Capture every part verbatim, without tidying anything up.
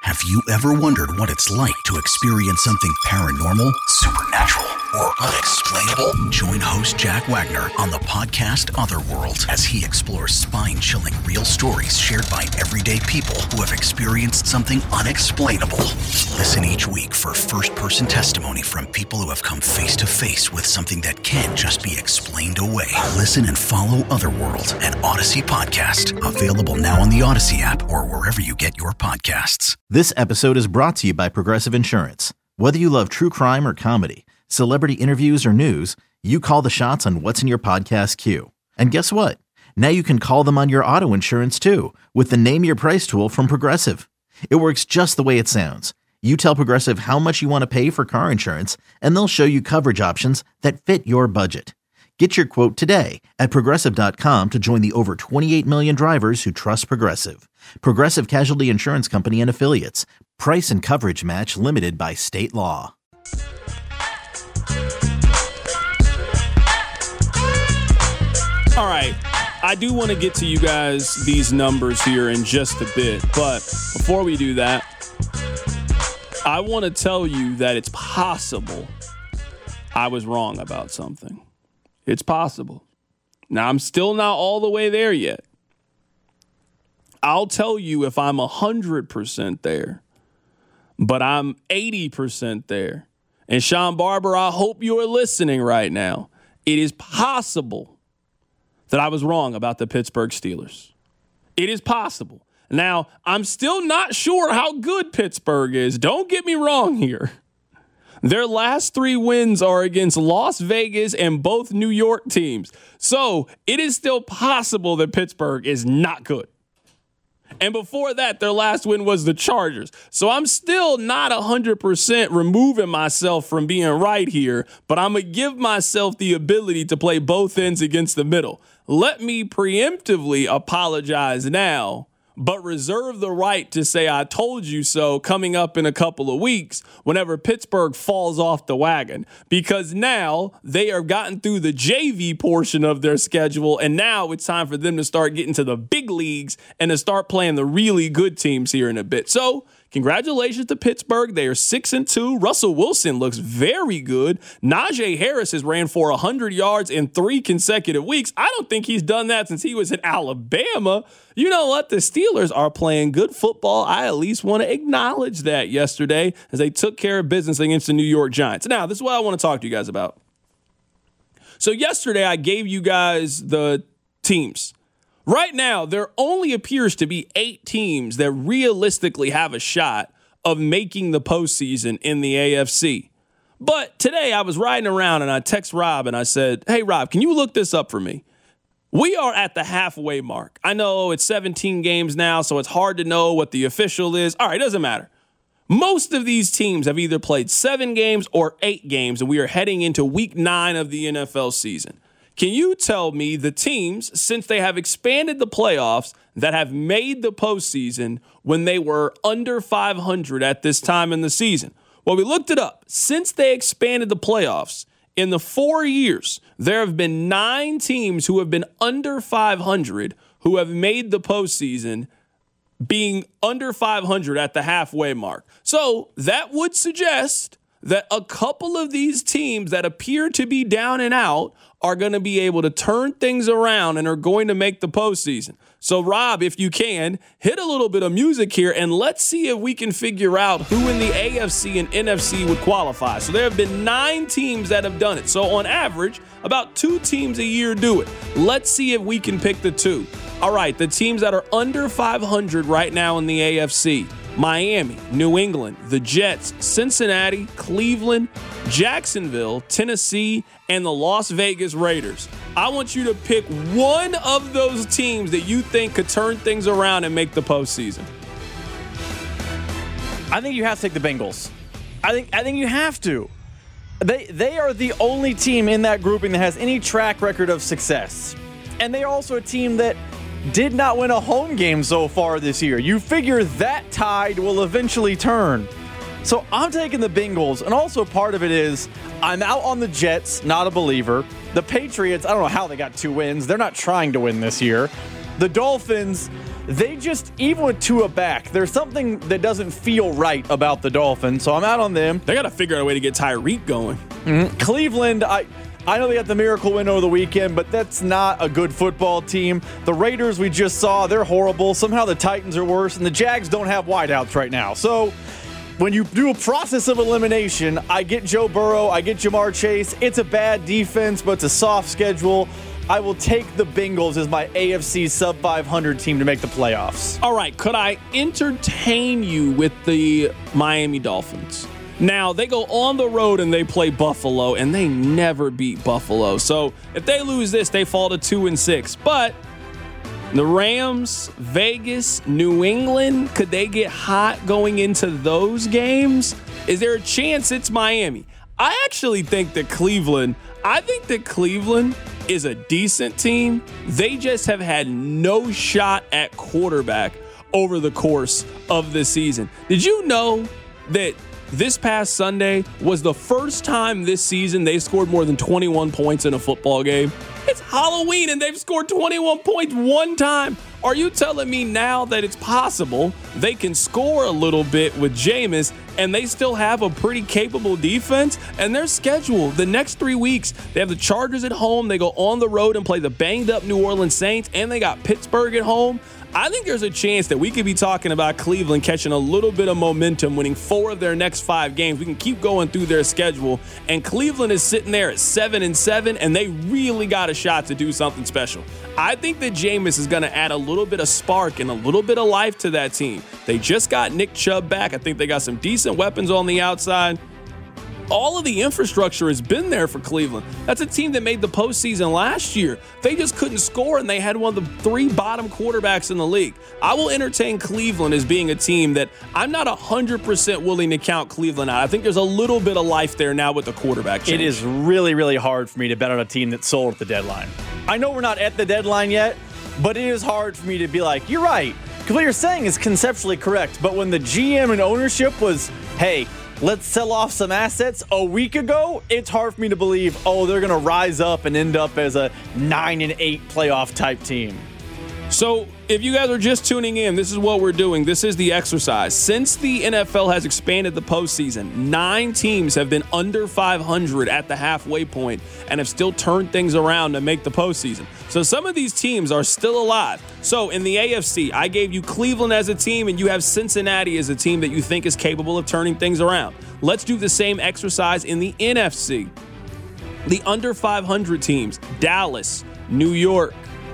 Have you ever wondered what it's like to experience something paranormal, supernatural, or unexplainable? Join host Jack Wagner on the podcast Otherworld as he explores spine-chilling real stories shared by everyday people who have experienced something unexplainable. Listen each week for first-person testimony from people who have come face-to-face with something that can't just be explained away. Listen and follow Otherworld, an Odyssey podcast, available now on the Odyssey app or wherever you get your podcasts. This episode is brought to you by Progressive Insurance. Whether you love true crime or comedy, celebrity interviews or news, you call the shots on what's in your podcast queue. And guess what? Now you can call them on your auto insurance too with the Name Your Price tool from Progressive. It works just the way it sounds. You tell Progressive how much you want to pay for car insurance, and they'll show you coverage options that fit your budget. Get your quote today at Progressive dot com to join the over twenty-eight million drivers who trust Progressive. Progressive Casualty Insurance Company and Affiliates. Price and coverage match limited by state law. All right, I do want to get to you guys these numbers here in just a bit, but before we do that, I want to tell you that it's possible I was wrong about something. It's possible. Now, I'm still not all the way there yet. I'll tell you if I'm one hundred percent there, but I'm eighty percent there. And Sean Barber, I hope you're listening right now. It is possible that I was wrong about the Pittsburgh Steelers. It is possible. Now, I'm still not sure how good Pittsburgh is. Don't get me wrong here. Their last three wins are against Las Vegas and both New York teams. So it is still possible that Pittsburgh is not good. And before that, their last win was the Chargers. So I'm still not one hundred percent removing myself from being right here, but I'm going to give myself the ability to play both ends against the middle. Let me preemptively apologize now, but reserve the right to say I told you so coming up in a couple of weeks whenever Pittsburgh falls off the wagon, because now they have gotten through the J V portion of their schedule, and now it's time for them to start getting to the big leagues and to start playing the really good teams here in a bit. So congratulations to Pittsburgh. They are six and two. Russell Wilson looks very good. Najee Harris has ran for one hundred yards in three consecutive weeks. I don't think he's done that since he was at Alabama. You know what? The Steelers are playing good football. I at least want to acknowledge that yesterday as they took care of business against the New York Giants. Now, this is what I want to talk to you guys about. So yesterday I gave you guys the teams. Right now, there only appears to be eight teams that realistically have a shot of making the postseason in the A F C. But today I was riding around and I text Rob and I said, hey, Rob, can you look this up for me? We are at the halfway mark. I know it's seventeen games now, so it's hard to know what the official is. All right, doesn't matter. Most of these teams have either played seven games or eight games, and we are heading into week nine of the N F L season. Can you tell me the teams, since they have expanded the playoffs, that have made the postseason when they were under five hundred at this time in the season? Well, we looked it up. Since they expanded the playoffs, in the four years, there have been nine teams who have been under five hundred who have made the postseason, being under five hundred at the halfway mark. So that would suggest that a couple of these teams that appear to be down and out are going to be able to turn things around and are going to make the postseason. So, Rob, if you can, hit a little bit of music here and let's see if we can figure out who in the A F C and N F C would qualify. So there have been nine teams that have done it. So on average, about two teams a year do it. Let's see if we can pick the two. All right, the teams that are under five hundred right now in the A F C. Miami, New England, the Jets, Cincinnati, Cleveland, Jacksonville, Tennessee, and the Las Vegas Raiders. I want you to pick one of those teams that you think could turn things around and make the postseason. I think you have to take the Bengals. I think I think you have to. They they are the only team in that grouping that has any track record of success. And they are also a team that did not win a home game so far this year. You figure that tide will eventually turn. So I'm taking the Bengals, and also part of it is I'm out on the Jets, not a believer. The Patriots, I don't know how they got two wins. They're not trying to win this year. The Dolphins, they just, even with Tua back, there's something that doesn't feel right about the Dolphins, so I'm out on them. They got to figure out a way to get Tyreek going. Mm-hmm. Cleveland, I I know they got the miracle win over the weekend, but that's not a good football team. The Raiders we just saw, they're horrible. Somehow the Titans are worse, and the Jags don't have wideouts right now. So when you do a process of elimination, I get Joe Burrow, I get Jamar Chase. It's a bad defense, but it's a soft schedule. I will take the Bengals as my A F C sub five hundred team to make the playoffs. All right, could I entertain you with the Miami Dolphins? Now, they go on the road and they play Buffalo, and they never beat Buffalo. So if they lose this, they fall to two and six. But the Rams, Vegas, New England, could they get hot going into those games? Is there a chance it's Miami? I actually think that Cleveland, I think that Cleveland is a decent team. They just have had no shot at quarterback over the course of the season. Did you know that this past Sunday was the first time this season they scored more than twenty-one points in a football game? It's Halloween and they've scored twenty-one points one time. Are you telling me now that it's possible they can score a little bit with Jameis and they still have a pretty capable defense? And their schedule, the next three weeks, they have the Chargers at home, they go on the road and play the banged up New Orleans Saints, and they got Pittsburgh at home. I think there's a chance that we could be talking about Cleveland catching a little bit of momentum, winning four of their next five games. We can keep going through their schedule, and Cleveland is sitting there at seven and seven, and they really got a shot to do something special. I think that Jameis is going to add a little bit of spark and a little bit of life to that team. They just got Nick Chubb back. I think they got some decent weapons on the outside. All of the infrastructure has been there for Cleveland. That's a team that made the postseason last year. They just couldn't score, and they had one of the three bottom quarterbacks in the league. I will entertain Cleveland as being a team that I'm not one hundred percent willing to count Cleveland out. I think there's a little bit of life there now with the quarterback change. It is really, really hard for me to bet on a team that's sold at the deadline. I know we're not at the deadline yet, but it is hard for me to be like, you're right, because what you're saying is conceptually correct. But when the G M and ownership was, hey, let's sell off some assets a week ago, it's hard for me to believe, oh, they're going to rise up and end up as a nine and eight playoff type team. So if you guys are just tuning in, this is what we're doing. This is the exercise. Since the N F L has expanded the postseason, nine teams have been under five hundred at the halfway point and have still turned things around to make the postseason. So some of these teams are still alive. So in the A F C, I gave you Cleveland as a team, and you have Cincinnati as a team that you think is capable of turning things around. Let's do the same exercise in the N F C. The under five hundred teams, Dallas, New York,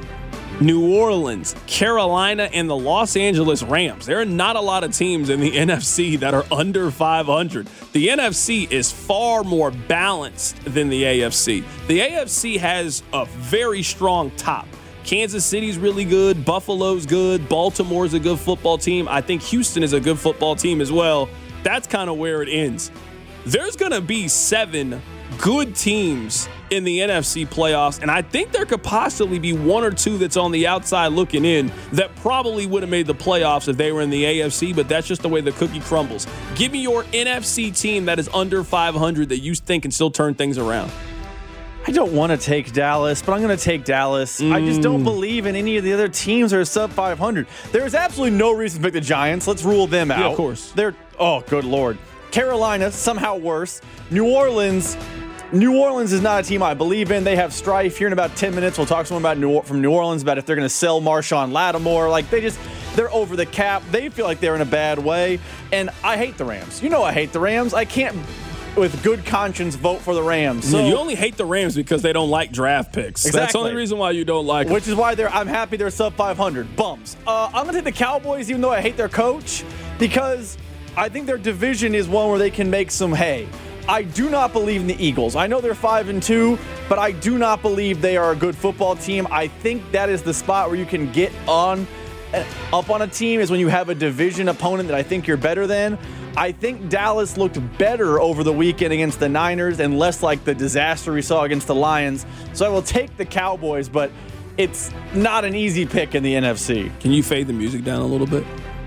New Orleans, Carolina, and the Los Angeles Rams. There are not a lot of teams in the N F C that are under five hundred. The N F C is far more balanced than the A F C. The A F C has a very strong top. Kansas City's really good. Buffalo's good. Baltimore's a good football team. I think Houston is a good football team as well. That's kind of where it ends. There's going to be seven good teams in the N F C playoffs, and I think there could possibly be one or two that's on the outside looking in that probably would have made the playoffs if they were in the A F C, but that's just the way the cookie crumbles. Give me your N F C team that is under five hundred that you think can still turn things around. I don't want to take Dallas, but I'm going to take Dallas. Mm. I just don't believe in any of the other teams that are sub five hundred. There's absolutely no reason to pick the Giants. Let's rule them out. Yeah, of course. They're, oh, good Lord. Carolina, somehow worse. New Orleans, New Orleans is not a team I believe in. They have strife. Here in about ten minutes, we'll talk to someone about New, from New Orleans about if they're going to sell Marshawn Lattimore. Like, they just, they're over the cap. They feel like they're in a bad way. And I hate the Rams. You know I hate the Rams. I can't, with good conscience, vote for the Rams. So, yeah, you only hate the Rams because they don't like draft picks. Exactly. That's the only reason why you don't like them. Which is why they're, I'm happy they're sub five hundred. Bums. Uh, I'm going to take the Cowboys, even though I hate their coach, because I think their division is one where they can make some hay. I do not believe in the Eagles. I know they're five and two, but I do not believe they are a good football team. I think that is the spot where you can get on up on a team, is when you have a division opponent that I think you're better than. I think Dallas looked better over the weekend against the Niners and less like the disaster we saw against the Lions. So I will take the Cowboys, but it's not an easy pick in the N F C. Can you fade the music down a little bit?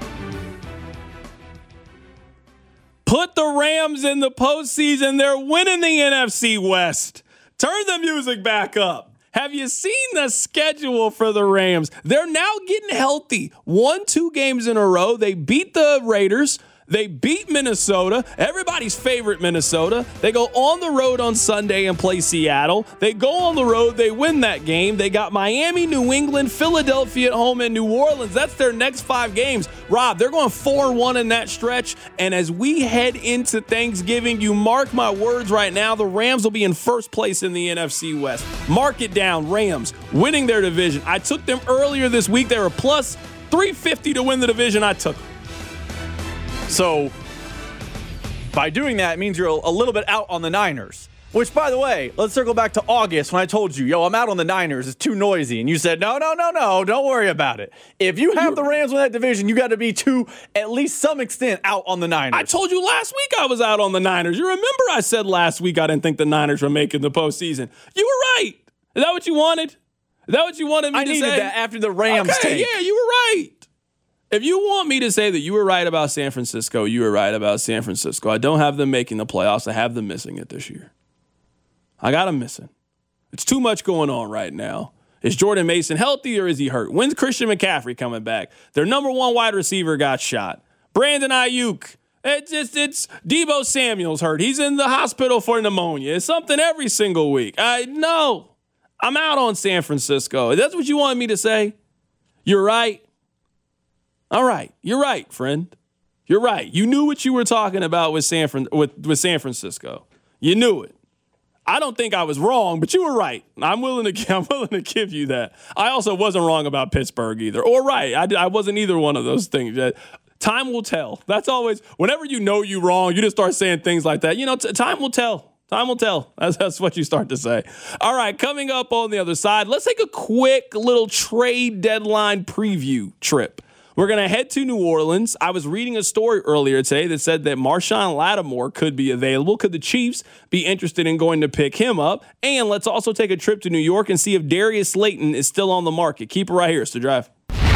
Put the Rams in the postseason. They're winning the N F C West. Turn the music back up. Have you seen the schedule for the Rams? They're now getting healthy. Won two games in a row. They beat the Raiders. They beat Minnesota, everybody's favorite Minnesota. They go on the road on Sunday and play Seattle. They go on the road, they win that game. They got Miami, New England, Philadelphia at home, and New Orleans. That's their next five games. Rob, they're going four and one in that stretch. And as we head into Thanksgiving, you mark my words right now, the Rams will be in first place in the N F C West. Mark it down, Rams winning their division. I took them earlier this week. They were plus three fifty to win the division. I took them. So, by doing that, it means you're a little bit out on the Niners. Which, by the way, let's circle back to August when I told you, yo, I'm out on the Niners. It's too noisy. And you said, no, no, no, no, don't worry about it. If you have the Rams in that division, you got to be to at least some extent out on the Niners. I told you last week I was out on the Niners. You remember I said last week I didn't think the Niners were making the postseason. You were right. Is that what you wanted? Is that what you wanted me I to say? I needed that after the Rams okay, take. Yeah, you were right. If you want me to say that you were right about San Francisco, you were right about San Francisco. I don't have them making the playoffs. I have them missing it this year. I got them missing. It's too much going on right now. Is Jordan Mason healthy or is he hurt? When's Christian McCaffrey coming back? Their number one wide receiver got shot. Brandon Ayuk. It's just, it's Deebo Samuel's hurt. He's in the hospital for pneumonia. It's something every single week. I know. I'm out on San Francisco. That's what you wanted me to say? You're right. All right, you're right, friend. You're right. You knew what you were talking about with San Fran- with, with San Francisco. You knew it. I don't think I was wrong, but you were right. I'm willing to I'm willing to give you that. I also wasn't wrong about Pittsburgh either, or right. I, I wasn't either one of those things. Time will tell. That's always whenever you know you're wrong, you just start saying things like that. You know, t- time will tell. Time will tell. That's, that's what you start to say. All right, coming up on the other side, let's take a quick little trade deadline preview trip. We're going to head to New Orleans. I was reading a story earlier today that said that Marshawn Lattimore could be available. Could the Chiefs be interested in going to pick him up? And let's also take a trip to New York and see if Darius Slayton is still on the market. Keep it right here. It's The Drive.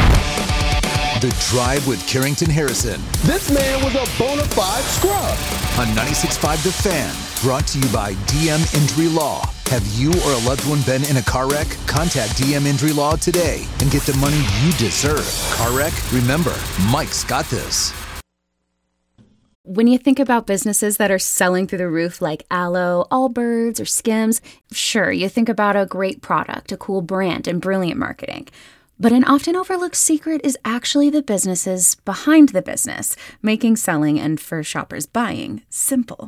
The Drive with Carrington Harrison. This man was a bona fide scrub. On ninety-six point five The Fan. Brought to you by D M Injury Law. Have you or a loved one been in a car wreck? Contact D M Injury Law today and get the money you deserve. Car wreck? Remember, Mike's got this. When you think about businesses that are selling through the roof like Aloe, Allbirds, or Skims, sure, you think about a great product, a cool brand, and brilliant marketing. But an often overlooked secret is actually the businesses behind the business, making selling and, for shoppers, buying simple.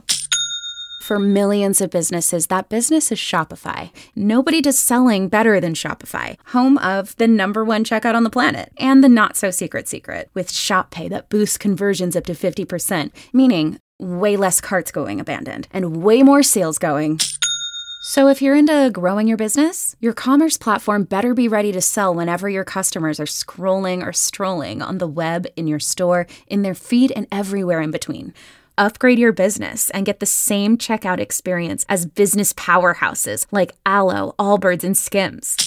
For millions of businesses, that business is Shopify. Nobody does selling better than Shopify, home of the number one checkout on the planet, and the not-so-secret secret, with Shop Pay that boosts conversions up to fifty percent, meaning way less carts going abandoned, and way more sales going. So if you're into growing your business, your commerce platform better be ready to sell whenever your customers are scrolling or strolling on the web, in your store, in their feed, and everywhere in between. Upgrade your business and get the same checkout experience as business powerhouses like Aloe, Allbirds, and Skims.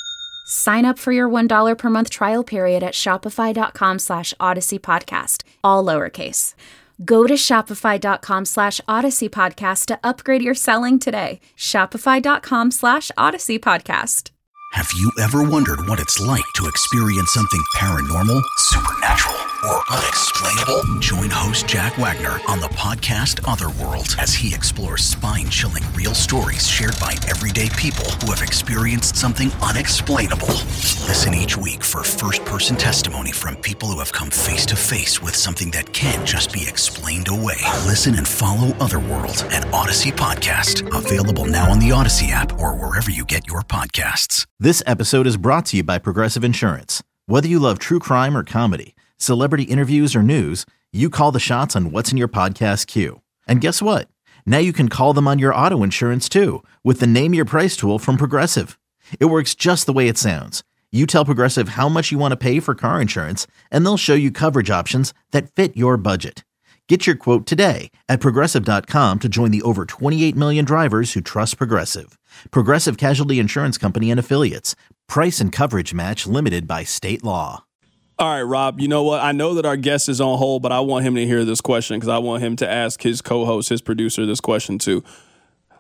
Sign up for your one dollar per month trial period at shopify.com slash Odyssey Podcast, all lowercase. Go to shopify.com slash Odyssey Podcast to upgrade your selling today. Shopify.com slash Odyssey Podcast. Have you ever wondered what it's like to experience something paranormal, supernatural, or unexplainable? Join host Jack Wagner on the podcast Otherworld as he explores spine-chilling real stories shared by everyday people who have experienced something unexplainable. Listen each week for first-person testimony from people who have come face-to-face with something that can't just be explained away. Listen and follow Otherworld at Odyssey Podcast. Available now on the Odyssey app or wherever you get your podcasts. This episode is brought to you by Progressive Insurance. Whether you love true crime or comedy, celebrity interviews or news, you call the shots on what's in your podcast queue. And guess what? Now you can call them on your auto insurance too with the Name Your Price tool from Progressive. It works just the way it sounds. You tell Progressive how much you want to pay for car insurance, and they'll show you coverage options that fit your budget. Get your quote today at Progressive dot com to join the over twenty-eight million drivers who trust Progressive. Progressive Casualty Insurance Company and Affiliates. Price and coverage match limited by state law. All right, Rob, you know what? I know that our guest is on hold, but I want him to hear this question because I want him to ask his co-host, his producer, this question too.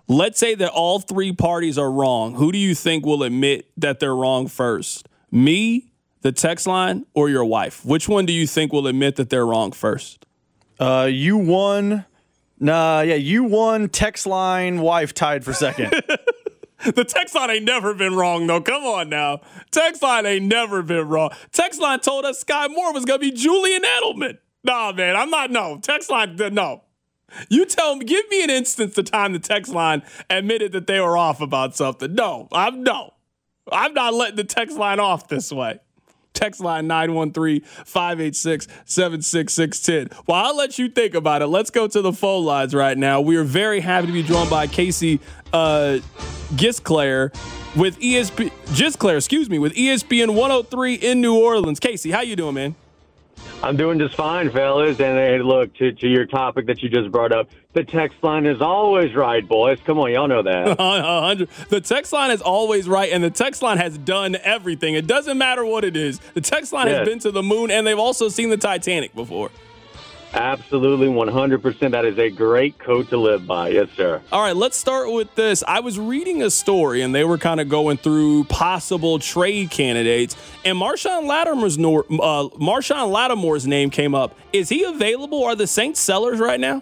Let's say that all three parties are wrong. Who do you think will admit that they're wrong first? Me, the text line, or your wife? Which one do you think will admit that they're wrong first? Uh, you won. Nah, yeah, you won. Text line, wife tied for second. The text line ain't never been wrong, though. Come on now. Text line ain't never been wrong. Text line told us Sky Moore was going to be Julian Edelman. Nah, man, I'm not. No. Text line, no. You tell me, give me an instance the time the text line admitted that they were off about something. No, I'm no. I'm not letting the text line off this way. Text line nine one three, five eight six, seven six six one zero. Well, I'll let you think about it. Let's go to the phone lines right now. We are very happy to be joined by Casey uh, Gisclair with E S P N, Gisclair, excuse me, with E S P N one oh three in New Orleans. Casey, how you doing, man? I'm doing just fine, fellas. And hey, look, to, to your topic that you just brought up, the text line is always right, boys. Come on, y'all know that. The text line is always right, and the text line has done everything. It doesn't matter what it is. The text line yes. has been to the moon, and they've also seen the Titanic before. Absolutely, one hundred percent. That is a great code to live by. Yes, sir. All right, let's start with this. I was reading a story, and they were kind of going through possible trade candidates, and Marshawn Lattimore's, uh, Marshawn Lattimore's name came up. Is he available? Are the Saints sellers right now?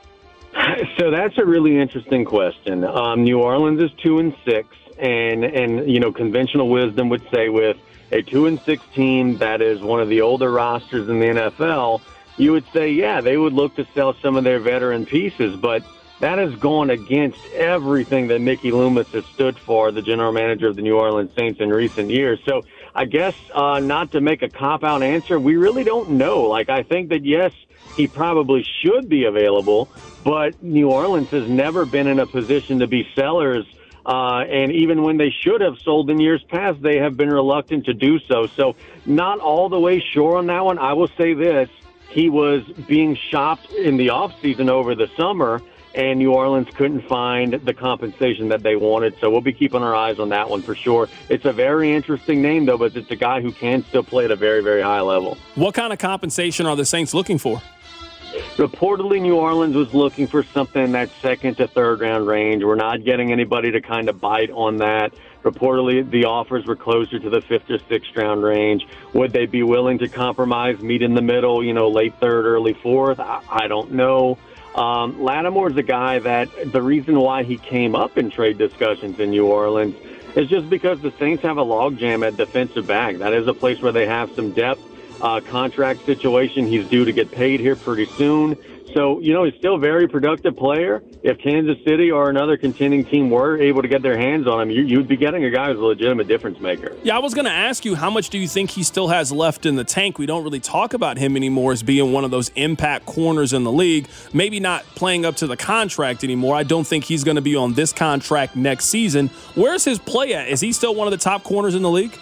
So that's a really interesting question. Um, New Orleans is two and six, and and you know conventional wisdom would say with a two and six team that is one of the older rosters in the N F L. You would say, yeah, they would look to sell some of their veteran pieces, but that has gone against everything that Mickey Loomis has stood for, the general manager of the New Orleans Saints in recent years. So I guess uh, not to make a cop-out answer, we really don't know. Like, I think that, yes, he probably should be available, but New Orleans has never been in a position to be sellers. Uh, and even when they should have sold in years past, they have been reluctant to do so. So not all the way sure on that one. I will say this. He was being shopped in the offseason over the summer, and New Orleans couldn't find the compensation that they wanted. So we'll be keeping our eyes on that one for sure. It's a very interesting name, though, but it's a guy who can still play at a very, very high level. What kind of compensation are the Saints looking for? Reportedly, New Orleans was looking for something in that second to third round range. We're not getting anybody to kind of bite on that. Reportedly, the offers were closer to the fifth or sixth round range. Would they be willing to compromise, meet in the middle, you know, late third, early fourth? I, I don't know. Um, Lattimore's a guy that the reason why he came up in trade discussions in New Orleans is just because the Saints have a logjam at defensive back. That is a place where they have some depth. Uh, contract situation. He's due to get paid here pretty soon. So, you know, he's still a very productive player. If Kansas City or another contending team were able to get their hands on him, you, you'd be getting a guy who's a legitimate difference maker. Yeah, I was going to ask you, how much do you think he still has left in the tank? We don't really talk about him anymore as being one of those impact corners in the league. Maybe not playing up to the contract anymore. I don't think he's going to be on this contract next season. Where's his play at? Is he still one of the top corners in the league?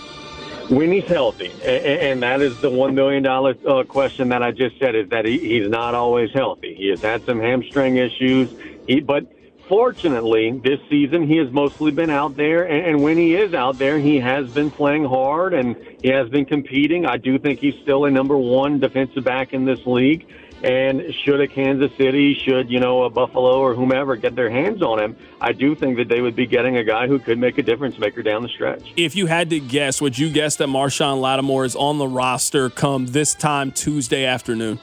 When he's healthy, and that is the one million dollars uh, question that I just said, is that he, he's not always healthy. He has had some hamstring issues, he, but fortunately, this season he has mostly been out there, and, and when he is out there, he has been playing hard, and he has been competing. I do think he's still a number one defensive back in this league, and should a Kansas City, should, you know, a Buffalo or whomever get their hands on him, I do think that they would be getting a guy who could make a difference maker down the stretch. If you had to guess, would you guess that Marshawn Lattimore is on the roster come this time Tuesday afternoon?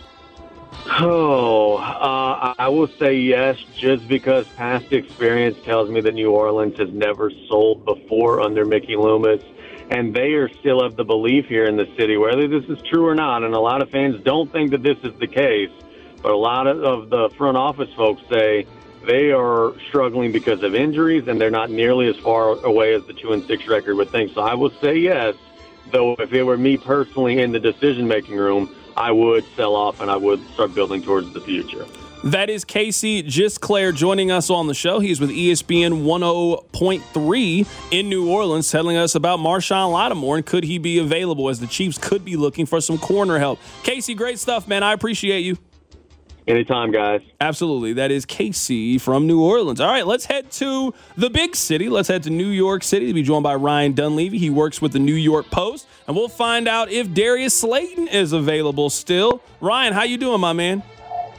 Oh, uh, I will say yes, just because past experience tells me that New Orleans has never sold before under Mickey Loomis. And they are still of the belief here in the city, whether this is true or not, and a lot of fans don't think that this is the case, but a lot of, of the front office folks say they are struggling because of injuries, and they're not nearly as far away as the two and six record would think. So I will say yes, though if it were me personally in the decision-making room, I would sell off and I would start building towards the future. That is Casey Gisclair joining us on the show. He's with E S P N one oh point three in New Orleans, telling us about Marshawn Lattimore and could he be available, as the Chiefs could be looking for some corner help. Casey, great stuff, man. I appreciate you. Anytime, guys. Absolutely. That is Casey from New Orleans. All right, let's head to the big city. Let's head to New York City to be joined by Ryan Dunleavy. He works with the New York Post, and we'll find out if Darius Slayton is available still. Ryan, how you doing, my man?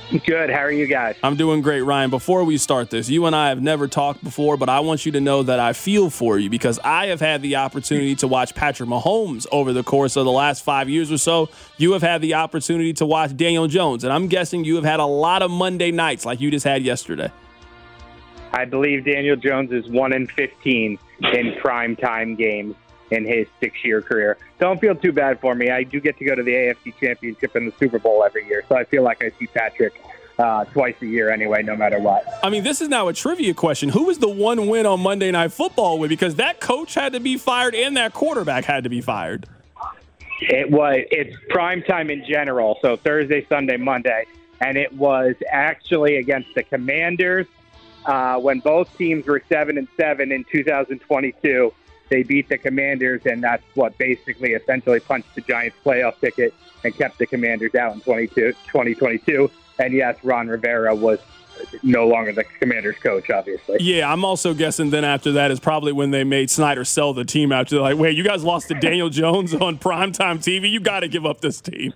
Good. How are you guys? I'm doing great, Ryan. Before we start this, you and I have never talked before, but I want you to know that I feel for you because I have had the opportunity to watch Patrick Mahomes over the course of the last five years or so. You have had the opportunity to watch Daniel Jones, and I'm guessing you have had a lot of Monday nights like you just had yesterday. I believe Daniel Jones is one in fifteen in primetime games in his six-year career. Don't feel too bad for me. I do get to go to the A F C Championship and the Super Bowl every year, so I feel like I see Patrick uh, twice a year anyway, no matter what. I mean, this is now a trivia question. Who was the one win on Monday Night Football with? Because that coach had to be fired and that quarterback had to be fired. It was. It's primetime in general, so Thursday, Sunday, Monday, and it was actually against the Commanders uh, when both teams were seven and seven in two thousand twenty-two. They beat the Commanders, and that's what basically essentially punched the Giants' playoff ticket and kept the Commanders out in twenty twenty-two. And yes, Ron Rivera was no longer the Commanders' coach, obviously. Yeah, I'm also guessing then after that is probably when they made Snyder sell the team out. They're like, wait, you guys lost to Daniel Jones on primetime T V? You got to give up this team.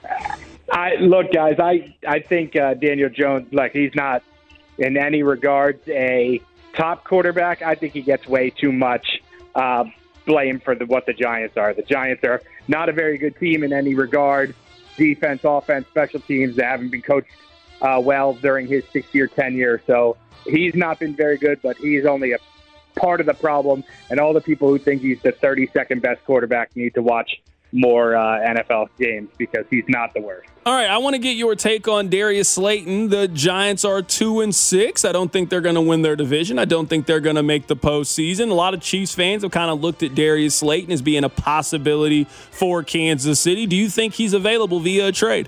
I Look, guys, I, I think uh, Daniel Jones, like, he's not in any regards a top quarterback. I think he gets way too much Uh, blame for the, what the Giants are. The Giants are not a very good team in any regard. Defense, offense, special teams, they haven't been coached uh, well during his six-year tenure. So he's not been very good, but he's only a part of the problem. And all the people who think he's the thirty-second best quarterback need to watch more uh, N F L games because he's not the worst. All right, I want to get your take on Darius Slayton. The Giants are two and six. I don't think they're going to win their division. I don't think they're going to make the postseason. A lot of Chiefs fans have kind of looked at Darius Slayton as being a possibility for Kansas City. Do you think he's available via a trade?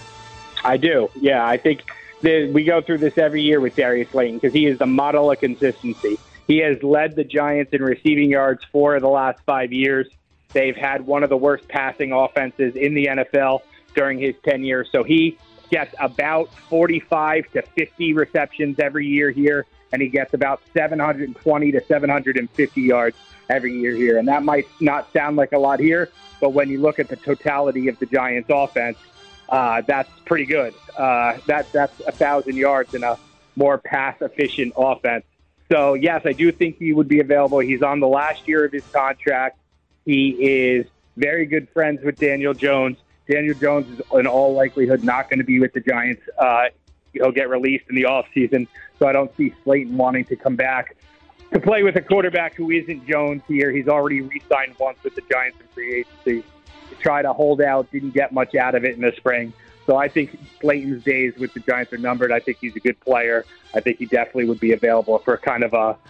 I do. Yeah, I think that we go through this every year with Darius Slayton because he is the model of consistency. He has led the Giants in receiving yards four of the last five years. They've had one of the worst passing offenses in the N F L during his tenure. So he gets about forty-five to fifty receptions every year here, and he gets about seven hundred twenty to seven hundred fifty yards every year here. And that might not sound like a lot here, but when you look at the totality of the Giants' offense, uh, that's pretty good. Uh, that, that's one thousand yards in a more pass-efficient offense. So, yes, I do think he would be available. He's on the last year of his contract. He is very good friends with Daniel Jones. Daniel Jones is in all likelihood not going to be with the Giants. Uh, he'll get released in the offseason, so I don't see Slayton wanting to come back to play with a quarterback who isn't Jones here. He's already re-signed once with the Giants in free agency. He tried to hold out, didn't get much out of it in the spring. So I think Slayton's days with the Giants are numbered. I think he's a good player. I think he definitely would be available for kind of a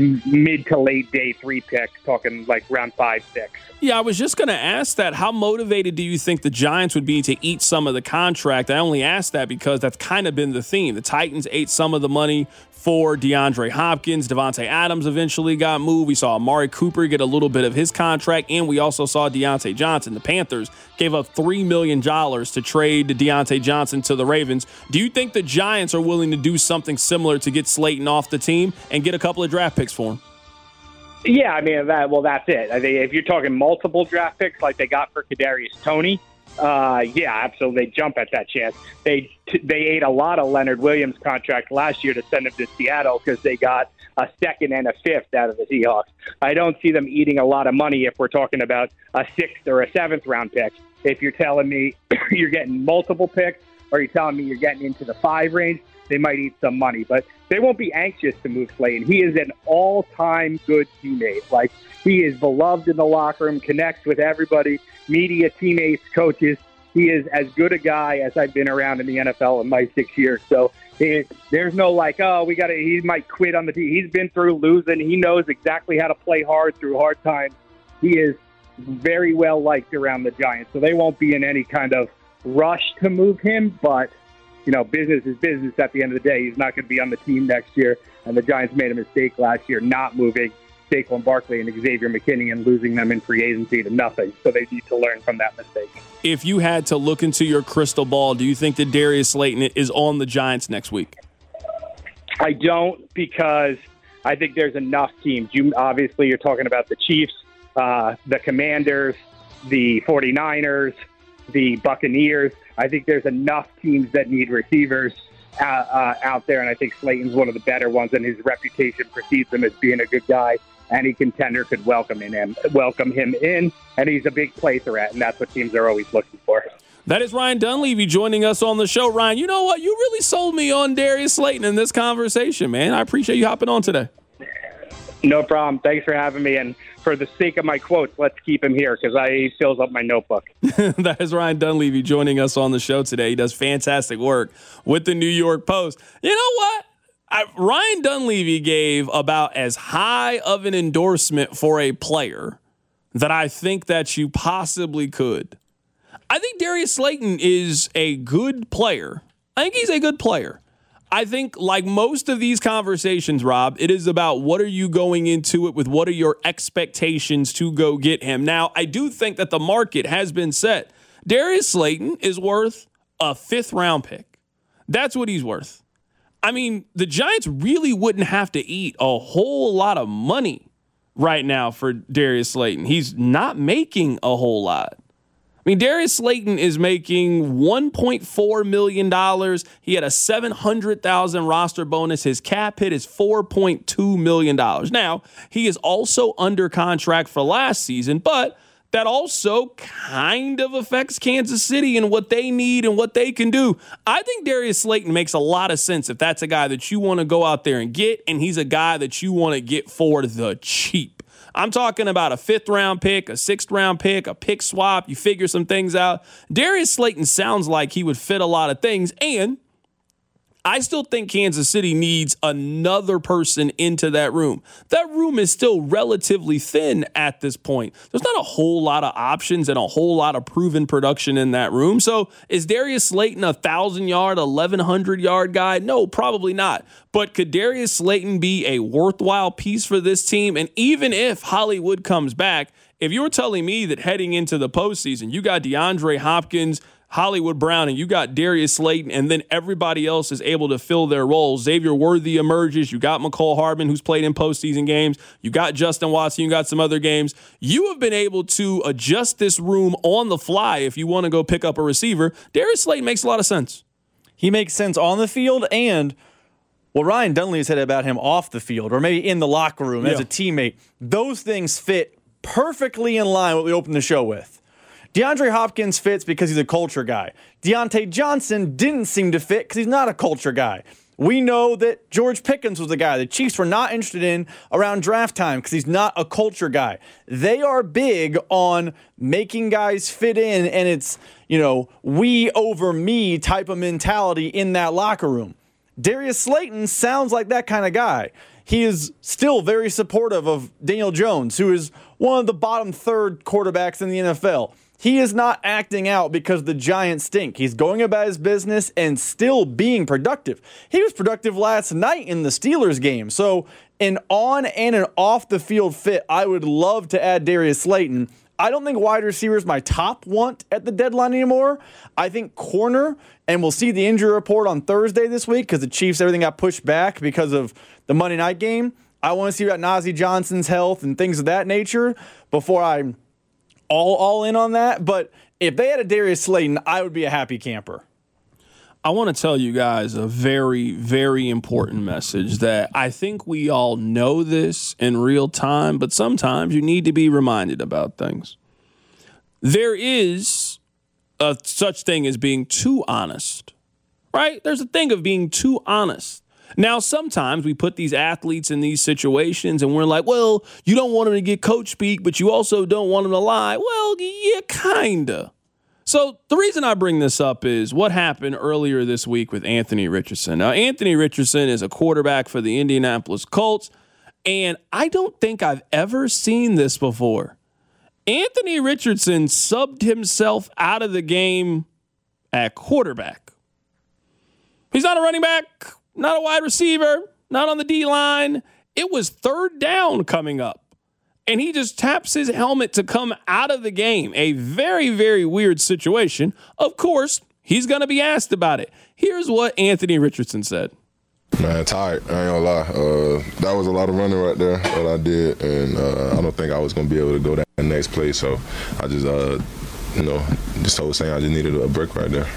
mid to late day three pick, talking like round five, six. Yeah, I was just going to ask that. How motivated do you think the Giants would be to eat some of the contract? I only asked that because that's kind of been the theme. The Titans ate some of the money for DeAndre Hopkins. Devontae Adams eventually got moved. We saw Amari Cooper get a little bit of his contract, and we also saw Deontay Johnson. The Panthers gave up three million dollars to trade Deontay Johnson to the Ravens. Do you think the Giants are willing to do something similar to get Slayton off the team and get a couple of draft picks for him? Yeah, I mean, that. well, that's it. I think if you're talking multiple draft picks like they got for Kadarius Toney, uh, yeah, absolutely, they jump at that chance. They they ate a lot of Leonard Williams' contract last year to send him to Seattle because they got a second and a fifth out of the Seahawks. I don't see them eating a lot of money if we're talking about a sixth or a seventh round pick. If you're telling me you're getting multiple picks or you're telling me you're getting into the five range, they might eat some money, but they won't be anxious to move Slayton. He is an all-time good teammate. Like, he is beloved in the locker room, connects with everybody, media, teammates, coaches. He is as good a guy as I've been around in the N F L in my six years. So it, there's no like, oh, we got to, he might quit on the team. He's been through losing. He knows exactly how to play hard through hard times. He is very well liked around the Giants. So they won't be in any kind of rush to move him, but you know, business is business at the end of the day. He's not going to be on the team next year, and the Giants made a mistake last year not moving Saquon Barkley and Xavier McKinney and losing them in free agency to nothing. So they need to learn from that mistake. If you had to look into your crystal ball, do you think that Darius Slayton is on the Giants next week? I don't, because I think there's enough teams. You obviously, you're talking about the Chiefs, uh, the Commanders, the forty-niners, the Buccaneers. I think there's enough teams that need receivers uh, uh, out there, and I think Slayton's one of the better ones, and his reputation precedes him as being a good guy. Any contender could welcome in him, welcome him in, and he's a big play threat, and that's what teams are always looking for. That is Ryan Dunleavy joining us on the show. Ryan, you know what? You really sold me on Darius Slayton in this conversation, man. I appreciate you hopping on today. No problem. Thanks for having me. And for the sake of my quotes, let's keep him here because I fills up my notebook. That is Ryan Dunleavy joining us on the show today. He does fantastic work with the New York Post. You know what? I, Ryan Dunleavy gave about as high of an endorsement for a player that I think that you possibly could. I think Darius Slayton is a good player. I think he's a good player. I think, like most of these conversations, Rob, it is about what are you going into it with, what are your expectations to go get him. Now, I do think that the market has been set. Darius Slayton is worth a fifth-round pick. That's what he's worth. I mean, the Giants really wouldn't have to eat a whole lot of money right now for Darius Slayton. He's not making a whole lot. I mean, Darius Slayton is making one point four million dollars. He had a seven hundred thousand dollars roster bonus. His cap hit is four point two million dollars. Now, he is also under contract for last season, but that also kind of affects Kansas City and what they need and what they can do. I think Darius Slayton makes a lot of sense if that's a guy that you want to go out there and get, and he's a guy that you want to get for the cheap. I'm talking about a fifth-round pick, a sixth-round pick, a pick swap. You figure some things out. Darius Slayton sounds like he would fit a lot of things, and I still think Kansas City needs another person into that room. That room is still relatively thin at this point. There's not a whole lot of options and a whole lot of proven production in that room. So is Darius Slayton a one thousand-yard, eleven hundred-yard guy? No, probably not. But could Darius Slayton be a worthwhile piece for this team? And even if Hollywood comes back, if you're telling me that heading into the postseason, you got DeAndre Hopkins, Hollywood Brown, and you got Darius Slayton, and then everybody else is able to fill their roles. Xavier Worthy emerges. You got McCole Hardman, who's played in postseason games. You got Justin Watson. You got some other games. You have been able to adjust this room on the fly if you want to go pick up a receiver. Darius Slayton makes a lot of sense. He makes sense on the field, and what Ryan Dunleavy said about him off the field, or maybe in the locker room yeah. as a teammate, those things fit perfectly in line with what we opened the show with. DeAndre Hopkins fits because he's a culture guy. Deontay Johnson didn't seem to fit because he's not a culture guy. We know that George Pickens was the guy the Chiefs were not interested in around draft time because he's not a culture guy. They are big on making guys fit in, and it's, you know, we over me type of mentality in that locker room. Darius Slayton sounds like that kind of guy. He is still very supportive of Daniel Jones, who is one of the bottom third quarterbacks in the N F L. He is not acting out because the Giants stink. He's going about his business and still being productive. He was productive last night in the Steelers game. So an on and an off the field fit, I would love to add Darius Slayton. I don't think wide receiver is my top want at the deadline anymore. I think corner, and we'll see the injury report on Thursday this week because the Chiefs, everything got pushed back because of the Monday night game. I want to see about Najee Johnson's health and things of that nature before I'm all all in on that. But if they had a Darius Slayton, I would be a happy camper. I want to tell you guys a very, very important message that I think we all know this in real time, but sometimes you need to be reminded about things. There is a such thing as being too honest, right? There's a thing of being too honest. Now, sometimes we put these athletes in these situations and we're like, well, you don't want them to get coach speak, but you also don't want them to lie. Well, yeah, kinda. So the reason I bring this up is what happened earlier this week with Anthony Richardson. Now, Anthony Richardson is a quarterback for the Indianapolis Colts, and I don't think I've ever seen this before. Anthony Richardson subbed himself out of the game at quarterback. He's not a running back, not a wide receiver, not on the D-line. It was third down coming up, and he just taps his helmet to come out of the game. A very, very weird situation. Of course, he's going to be asked about it. Here's what Anthony Richardson said. Man, tired. I ain't gonna lie. Uh, that was a lot of running right there that I did, and uh, I don't think I was gonna be able to go that next play. So I just uh, you know, this whole saying, I just needed a break right there.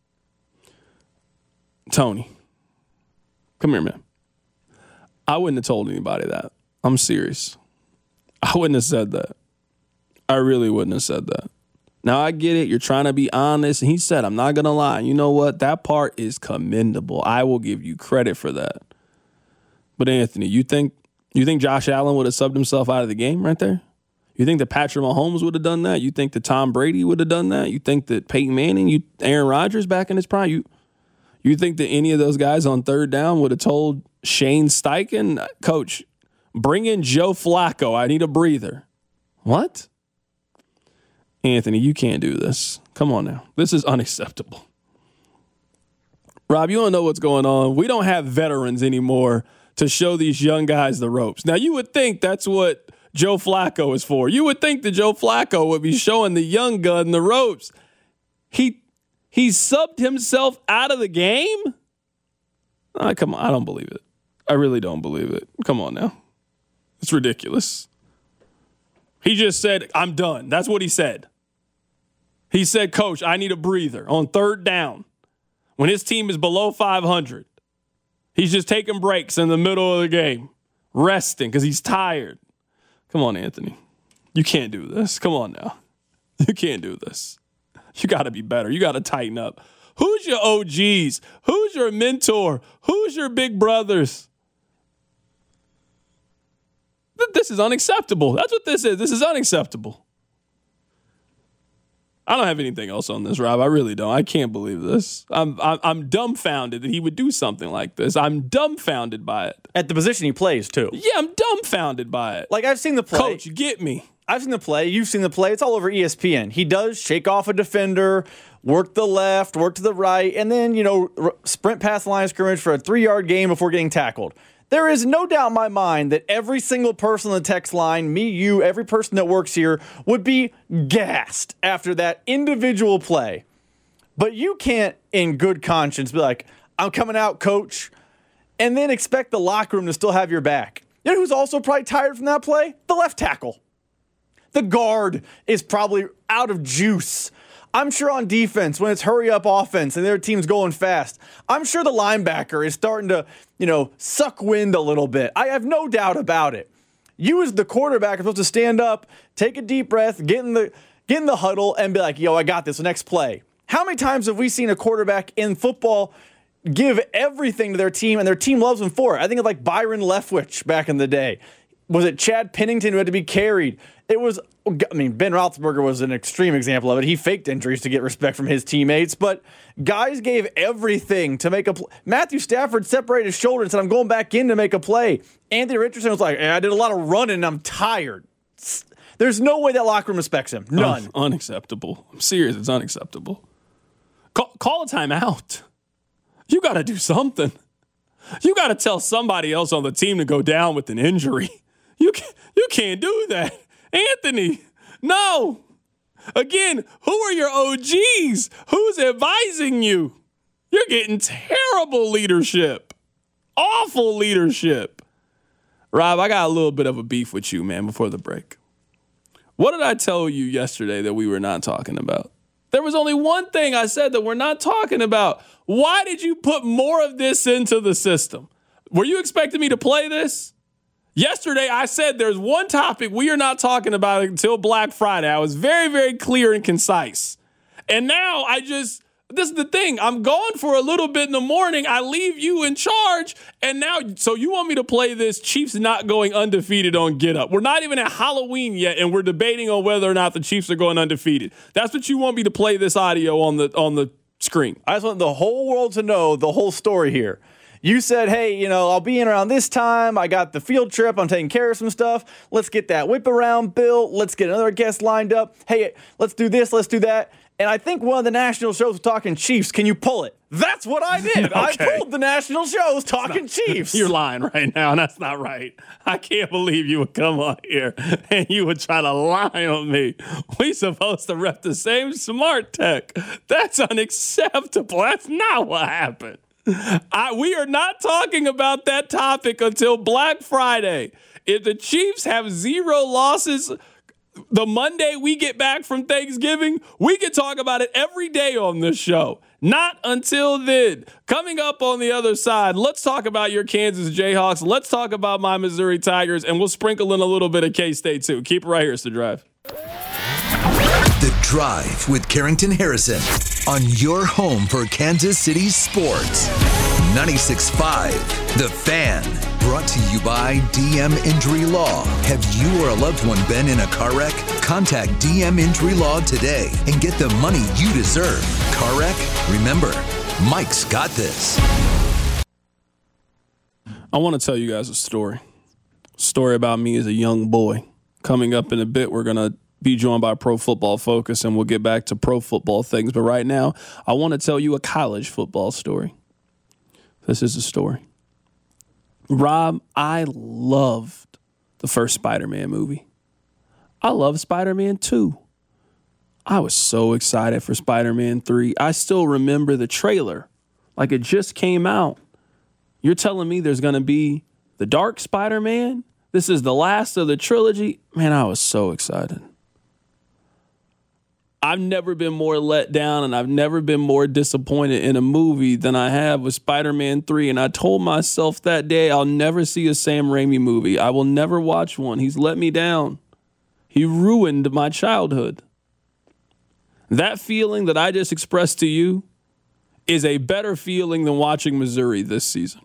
Tony, come here, man. I wouldn't have told anybody that. I'm serious. I wouldn't have said that. I really wouldn't have said that. Now, I get it. You're trying to be honest. And he said, I'm not going to lie. You know what? That part is commendable. I will give you credit for that. But, Anthony, you think you think Josh Allen would have subbed himself out of the game right there? You think that Patrick Mahomes would have done that? You think that Tom Brady would have done that? You think that Peyton Manning, you Aaron Rodgers back in his prime, you you think that any of those guys on third down would have told Shane Steichen, Coach, bring in Joe Flacco. I need a breather. What? Anthony, you can't do this. Come on now. This is unacceptable. Rob, you want to know what's going on? We don't have veterans anymore to show these young guys the ropes. Now, you would think that's what Joe Flacco is for. You would think that Joe Flacco would be showing the young gun the ropes. He he subbed himself out of the game? Oh, come on. I don't believe it. I really don't believe it. Come on now. It's ridiculous. He just said, I'm done. That's what he said. He said, Coach, I need a breather on third down. When his team is below five hundred, he's just taking breaks in the middle of the game, resting because he's tired. Come on, Anthony. You can't do this. Come on now. You can't do this. You got to be better. You got to tighten up. Who's your O Gs? Who's your mentor? Who's your big brothers? This is unacceptable. That's what this is. This is unacceptable. I don't have anything else on this, Rob. I really don't. I can't believe this. I'm, I'm I'm dumbfounded that he would do something like this. I'm dumbfounded by it. At the position he plays, too. Yeah, I'm dumbfounded by it. Like, I've seen the play. Coach, get me. I've seen the play. You've seen the play. It's all over E S P N. He does shake off a defender, work the left, work to the right, and then, you know, r- sprint past the line of scrimmage for a three-yard gain before getting tackled. There is no doubt in my mind that every single person on the text line, me, you, every person that works here, would be gassed after that individual play. But you can't, in good conscience, be like, I'm coming out, coach, and then expect the locker room to still have your back. You know who's also probably tired from that play? The left tackle. The guard is probably out of juice. I'm sure on defense, when it's hurry-up offense and their team's going fast, I'm sure the linebacker is starting to, you know, suck wind a little bit. I have no doubt about it. You as the quarterback are supposed to stand up, take a deep breath, get in the get in the huddle, and be like, yo, I got this, next play. How many times have we seen a quarterback in football give everything to their team, and their team loves them for it? I think of like Byron Leftwich back in the day. Was it Chad Pennington who had to be carried? It was, I mean, Ben Roethlisberger was an extreme example of it. He faked injuries to get respect from his teammates, but guys gave everything to make a play. Matthew Stafford separated his shoulder and said, I'm going back in to make a play. Anthony Richardson was like, hey, I did a lot of running and I'm tired. There's no way that locker room respects him. None. Un- unacceptable. I'm serious. It's unacceptable. Call, call a timeout. You got to do something. You got to tell somebody else on the team to go down with an injury. You can't, you can't do that. Anthony, no. Again, who are your O Gs? Who's advising you? You're getting terrible leadership. Awful leadership. Rob, I got a little bit of a beef with you, man, before the break. What did I tell you yesterday that we were not talking about? There was only one thing I said that we're not talking about. Why did you put more of this into the system? Were you expecting me to play this? Yesterday, I said there's one topic we are not talking about until Black Friday. I was very, very clear and concise. And now I just, this is the thing. I'm gone for a little bit in the morning. I leave you in charge. And now, so you want me to play this Chiefs not going undefeated on Get Up. We're not even at Halloween yet, and we're debating on whether or not the Chiefs are going undefeated. That's what you want me to play this audio on the on the screen. I just want the whole world to know the whole story here. You said, hey, you know, I'll be in around this time. I got the field trip. I'm taking care of some stuff. Let's get that whip around built. Let's get another guest lined up. Hey, let's do this. Let's do that. And I think one of the national shows was talking Chiefs. Can you pull it? That's what I did. Okay. I pulled the national shows talking not, Chiefs. You're lying right now, and that's not right. I can't believe you would come on here and you would try to lie on me. We supposed to rep the same smart tech. That's unacceptable. That's not what happened. I, we are not talking about that topic until Black Friday. If the Chiefs have zero losses the Monday we get back from Thanksgiving, we can talk about it every day on this show. Not until then. Coming up on the other side, let's talk about your Kansas Jayhawks. Let's talk about my Missouri Tigers, and we'll sprinkle in a little bit of K-State too. Keep it right here. It's The Drive. The Drive with Carrington Harrison on your home for Kansas City sports. ninety-six point five The Fan. Brought to you by D M Injury Law. Have you or a loved one been in a car wreck? Contact D M Injury Law today and get the money you deserve. Car wreck? Remember, Mike's got this. I want to tell you guys a story. A story about me as a young boy. Coming up in a bit, we're going to be joined by Pro Football Focus, and we'll get back to pro football things. But right now, I want to tell you a college football story. This is a story. Rob, I loved the first Spider-Man movie. I love Spider-Man two. I was so excited for Spider-Man three. I still remember the trailer like it just came out. You're telling me there's going to be the Dark Spider-Man? This is the last of the trilogy? Man, I was so excited. I've never been more let down and I've never been more disappointed in a movie than I have with Spider-Man three. And I told myself that day, I'll never see a Sam Raimi movie. I will never watch one. He's let me down. He ruined my childhood. That feeling that I just expressed to you is a better feeling than watching Missouri this season.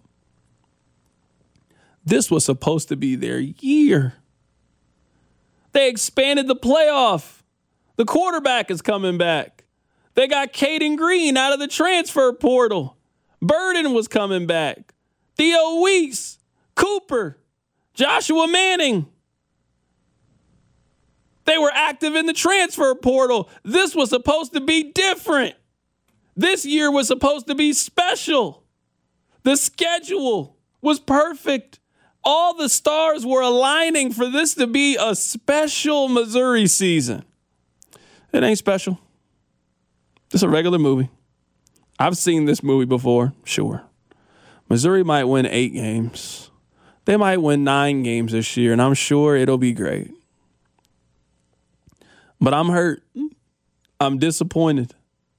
This was supposed to be their year. They expanded the playoff. The quarterback is coming back. They got Caden Green out of the transfer portal. Burden was coming back. Theo Weiss, Cooper, Joshua Manning. They were active in the transfer portal. This was supposed to be different. This year was supposed to be special. The schedule was perfect. All the stars were aligning for this to be a special Missouri season. It ain't special. It's a regular movie. I've seen this movie before, sure. Missouri might win eight games. They might win nine games this year, and I'm sure it'll be great. But I'm hurt. I'm disappointed.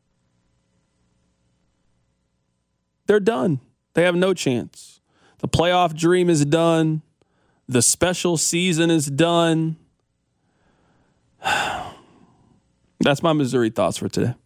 They're done. They have no chance. The playoff dream is done. The special season is done. That's my Missouri thoughts for today.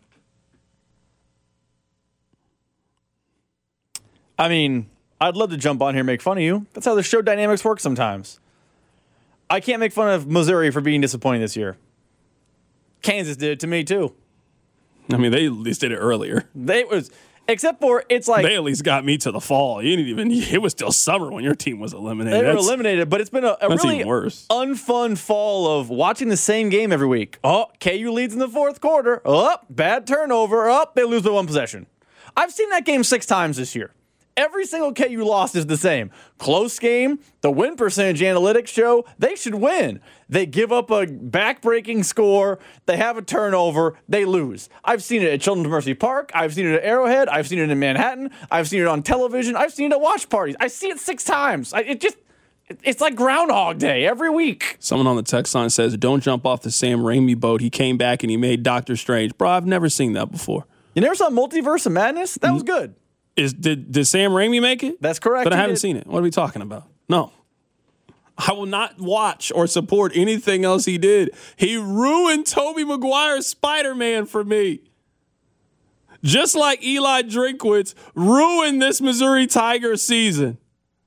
I mean, I'd love to jump on here and make fun of you. That's how the show dynamics work sometimes. I can't make fun of Missouri for being disappointing this year. Kansas did it to me, too. I mean, they at least did it earlier. They was, except for it's like they at least got me to the fall. You didn't even. It was still summer when your team was eliminated. They were that's, eliminated, but it's been a, a really worse. unfun fall of watching the same game every week. Oh, K U leads in the fourth quarter. Oh, bad turnover. Oh, they lose by one possession. I've seen that game six times this year. Every single K U loss is the same. Close game, the win percentage analytics show they should win. They give up a back-breaking score, they have a turnover, they lose. I've seen it at Children's Mercy Park, I've seen it at Arrowhead, I've seen it in Manhattan, I've seen it on television, I've seen it at watch parties. I see it six times. I, it just, it's like Groundhog Day every week. Someone on the text line says, don't jump off the Sam Raimi boat. He came back and he made Doctor Strange. Bro, I've never seen that before. You never saw Multiverse of Madness? That was good. Is did, did Sam Raimi make it? That's correct. But I haven't did. seen it. What are we talking about? No. I will not watch or support anything else he did. He ruined Tobey Maguire's Spider-Man for me. Just like Eli Drinkwitz ruined this Missouri Tigers season.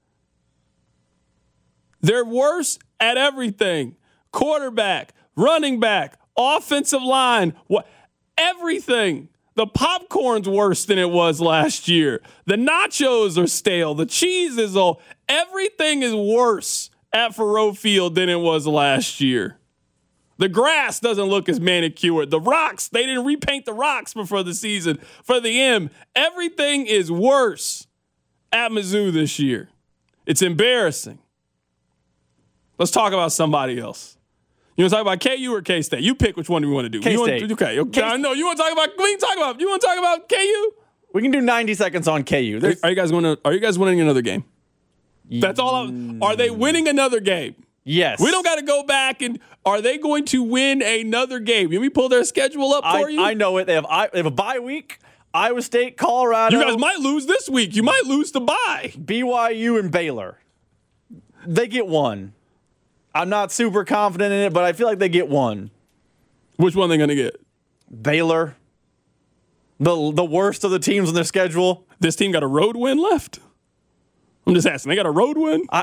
They're worse at everything. Quarterback, running back, offensive line, what everything. The popcorn's worse than it was last year. The nachos are stale. The cheese is old. Everything is worse at Faurot Field than it was last year. The grass doesn't look as manicured. The rocks, they didn't repaint the rocks before the season. For the M, everything is worse at Mizzou this year. It's embarrassing. Let's talk about somebody else. You want to talk about K U or K-State? You pick which one you want to do. K-State. You want, okay, okay. I know. You want to talk about, we can talk about, you want to talk about K U? We can do ninety seconds on K U. Are, are you guys going to, are you guys winning another game? That's all. I'm, are they winning another game? Yes. We don't got to go back and are they going to win another game? Let me pull their schedule up for I, you. I know it. They have, they have a bye week. Iowa State, Colorado. You guys might lose this week. You might lose the bye. B Y U and Baylor. They get one. I'm not super confident in it, but I feel like they get one. Which one are they going to get? Baylor. The the worst of the teams on their schedule. This team got a road win left? I'm just asking. They got a road win? I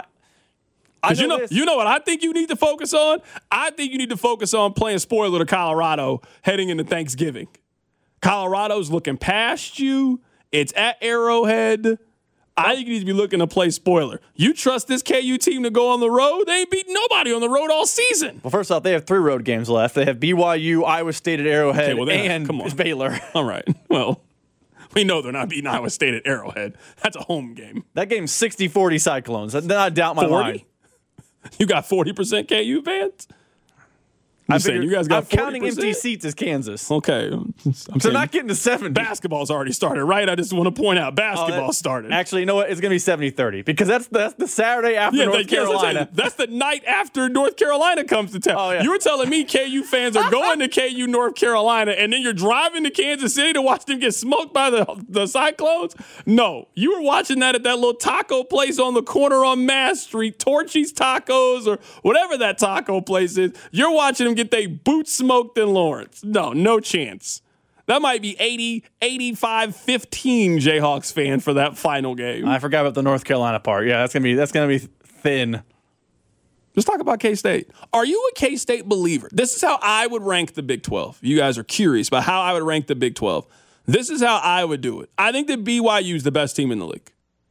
I know you know, this. you know what I think you need to focus on? I think you need to focus on playing spoiler to Colorado heading into Thanksgiving. Colorado's looking past you. It's at Arrowhead. I think you need to be looking to play spoiler. You trust this K U team to go on the road? They ain't beaten nobody on the road all season. Well, first off, they have three road games left. They have B Y U, Iowa State at Arrowhead, Okay, well, they- and come on. Baylor. All right. Well, we know they're not beating Iowa State at Arrowhead. That's a home game. That game's sixty forty Cyclones. Then I doubt my forty? mind. You got forty percent K U fans? I'm I saying figured- you guys got I'm counting forty percent? empty seats as Kansas. Okay. I'm So saying not getting to seventy. basketball's already started, right? I just want to point out Oh, basketball that- started. Actually, you know what? It's going to be seventy thirty because that's the, that's the Saturday after Yeah, North that- yes, that's Carolina. right. That's the night after North Carolina comes to town. Oh, yeah. You were telling me K U fans are going to K U North Carolina, and then you're driving to Kansas City to watch them get smoked by the, the Cyclones? No. You were watching that at that little taco place on the corner on Mass Street, Torchy's Tacos or whatever that taco place is. You're watching them get their boots smoked in Lawrence. No, no chance. That might be eighty, eighty-five, fifteen Jayhawks fan for that final game. I forgot about the North Carolina part. Yeah, that's gonna be that's gonna be thin. Let's talk about K-State. Are you a K-State believer? This is how I would rank the Big twelve. You guys are curious about how I would rank the Big twelve. This is how I would do it. I think that B Y U is the best team in the league.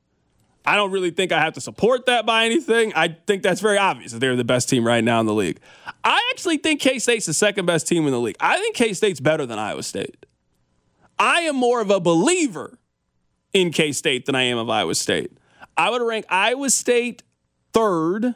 I don't really think I have to support that by anything. I think that's very obvious that they're the best team right now in the league. I actually think K-State's the second best team in the league. I think K-State's better than Iowa State. I am more of a believer in K-State than I am of Iowa State. I would rank Iowa State third.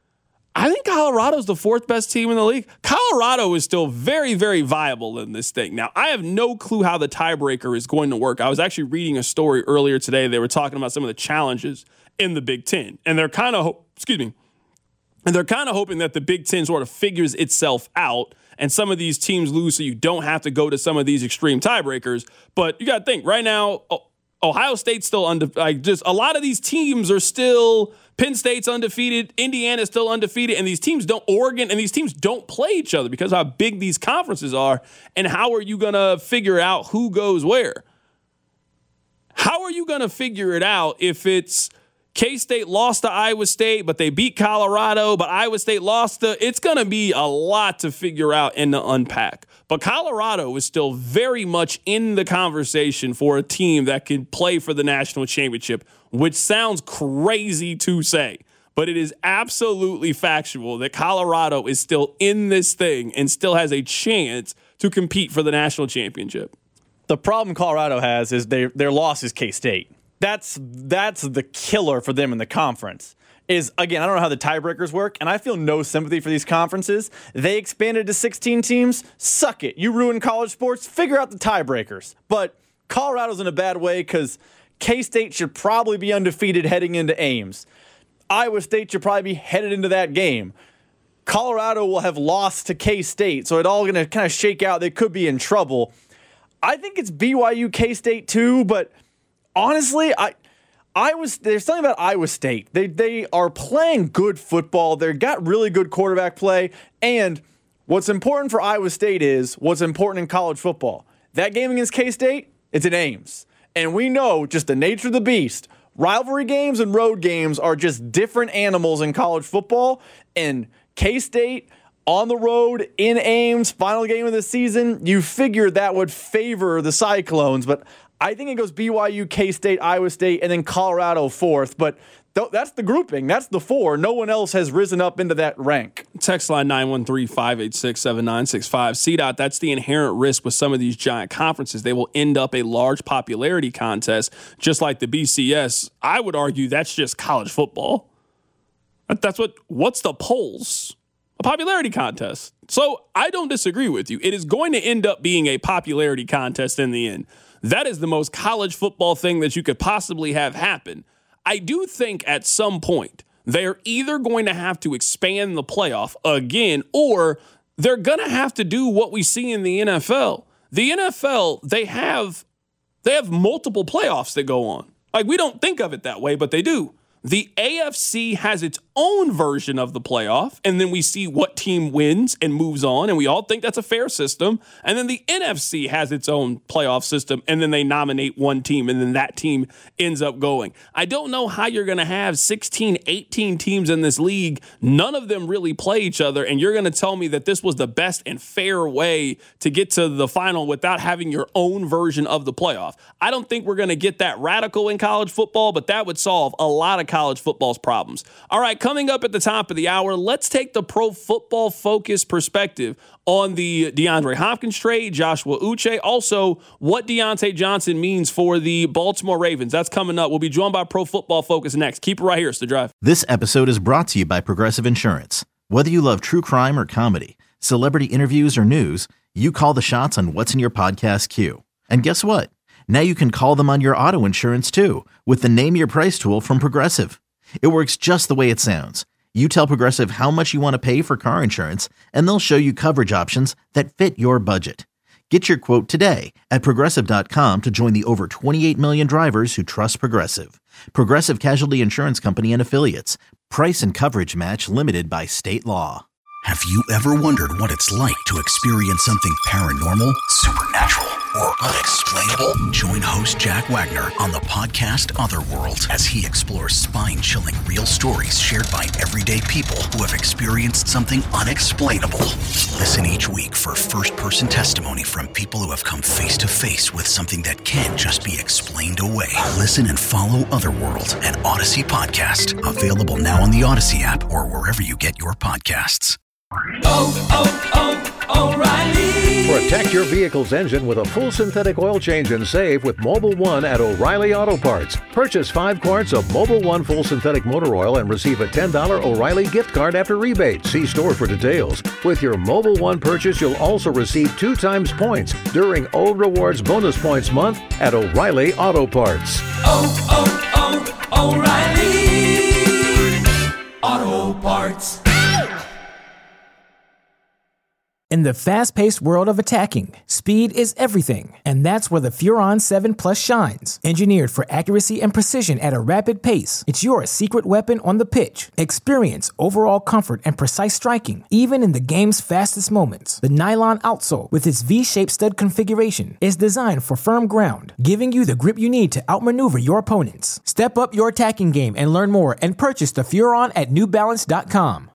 I think Colorado's the fourth best team in the league. Colorado is still very, very viable in this thing. Now, I have no clue how the tiebreaker is going to work. I was actually reading a story earlier today. They were talking about some of the challenges in the Big Ten. And they're kind of, ho- excuse me, and they're kind of hoping that the Big Ten sort of figures itself out and some of these teams lose so you don't have to go to some of these extreme tiebreakers. But you got to think, right now, Ohio State's still undefeated. Like, just a lot of these teams are still... Penn State's undefeated, Indiana's still undefeated, and these teams don't, Oregon, and these teams don't play each other because of how big these conferences are, and how are you going to figure out who goes where? How are you going to figure it out if it's K-State lost to Iowa State, but they beat Colorado, but Iowa State lost to, it's going to be a lot to figure out and to unpack. But Colorado is still very much in the conversation for a team that can play for the national championship, which sounds crazy to say, but it is absolutely factual that Colorado is still in this thing and still has a chance to compete for the national championship. The problem Colorado has is their their loss is K-State. That's that's the killer for them in the conference. Is, again, I don't know how the tiebreakers work, and I feel no sympathy for these conferences. They expanded to sixteen teams. Suck it. You ruin college sports. Figure out the tiebreakers. But Colorado's in a bad way because K-State should probably be undefeated heading into Ames. Iowa State should probably be headed into that game. Colorado will have lost to K-State, so it's all going to kind of shake out. They could be in trouble. I think it's B Y U, K-State too, but honestly, I... I was there's something about Iowa State. They they are playing good football. They've got really good quarterback play. And what's important for Iowa State is what's important in college football. That game against K-State, it's in Ames. And we know just the nature of the beast. Rivalry games and road games are just different animals in college football. And K-State on the road in Ames, final game of the season, you figure that would favor the Cyclones. But I think it goes B Y U, K-State, Iowa State, and then Colorado fourth. But th- that's the grouping. That's the four. No one else has risen up into that rank. Text line nine one three, five eight six, seven nine six five. C DOT, that's the inherent risk with some of these giant conferences. They will end up a large popularity contest, just like the B C S. I would argue that's just college football. That's what, what's the polls? A popularity contest. So I don't disagree with you. It is going to end up being a popularity contest in the end. That is the most college football thing that you could possibly have happen. I do think at some point they're either going to have to expand the playoff again, or they're going to have to do what we see in the N F L. The N F L, they have they have multiple playoffs that go on. Like, we don't think of it that way, but they do. The A F C has its own version of the playoff, and then we see what team wins and moves on, and we all think that's a fair system. And then the N F C has its own playoff system, and then they nominate one team, and then that team ends up going. I don't know how you're going to have sixteen, eighteen teams in this league. None of them really play each other, and you're going to tell me that this was the best and fair way to get to the final without having your own version of the playoff. I don't think we're going to get that radical in college football, but that would solve a lot of college football's problems. All right, coming up at the top of the hour, let's take the Pro Football Focus perspective on the DeAndre Hopkins trade, Joshua Uche, also what Deontay Johnson means for the Baltimore Ravens. That's coming up. We'll be joined by Pro Football Focus next. Keep it right here. It's The Drive. This episode is brought to you by Progressive Insurance. Whether you love true crime or comedy, celebrity interviews or news, you call the shots on what's in your podcast queue. And guess what? Now you can call them on your auto insurance too with the Name Your Price tool from Progressive. It works just the way it sounds. You tell Progressive how much you want to pay for car insurance, and they'll show you coverage options that fit your budget. Get your quote today at Progressive dot com to join the over twenty-eight million drivers who trust Progressive. Progressive Casualty Insurance Company and Affiliates. Price and coverage match limited by state law. Have you ever wondered what it's like to experience something paranormal, supernatural, or unexplainable? Join host Jack Wagner on the podcast Otherworld as he explores spine-chilling real stories shared by everyday people who have experienced something unexplainable. Listen each week for first-person testimony from people who have come face-to-face with something that can't just be explained away. Listen and follow Otherworld, an Odyssey podcast. Available now on the Odyssey app or wherever you get your podcasts. Oh, oh, oh, O'Reilly. Protect your vehicle's engine with a full synthetic oil change and save with Mobil one at O'Reilly Auto Parts. Purchase five quarts of Mobil one full synthetic motor oil and receive a ten dollars O'Reilly gift card after rebate. See store for details. With your Mobil one purchase, you'll also receive two times points during O Rewards Bonus Points Month at O'Reilly Auto Parts. Oh, oh, oh, O'Reilly Auto Parts. In the fast-paced world of attacking, speed is everything, and that's where the Furon seven Plus shines. Engineered for accuracy and precision at a rapid pace, it's your secret weapon on the pitch. Experience overall comfort and precise striking, even in the game's fastest moments. The nylon outsole, with its V-shaped stud configuration, is designed for firm ground, giving you the grip you need to outmaneuver your opponents. Step up your attacking game and learn more and purchase the Furon at New Balance dot com.